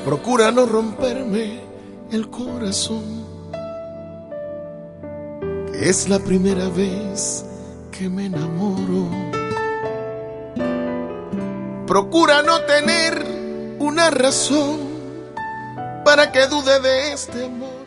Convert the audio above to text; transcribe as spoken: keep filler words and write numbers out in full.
Procura no romperme el corazón, que es la primera vez que me enamoro. Procura no tener una razón para que dude de este amor.